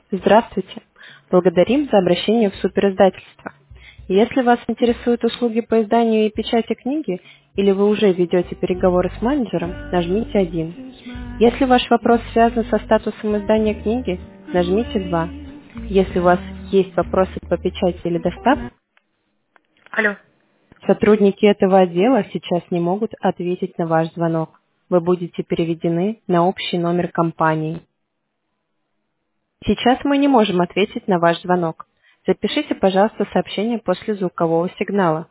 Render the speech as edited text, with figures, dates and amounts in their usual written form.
Здравствуйте. Благодарим за обращение в супериздательство. Если вас интересуют услуги по изданию и печати книги, или вы уже ведете переговоры с менеджером, нажмите 1. Если ваш вопрос связан со статусом издания книги, нажмите 2. Если у вас есть вопросы по печати или доставке, Алло. сотрудники этого отдела сейчас не могут ответить на ваш звонок. Вы будете переведены на общий номер компании. Сейчас мы не можем ответить на ваш звонок. Запишите, пожалуйста, сообщение после звукового сигнала.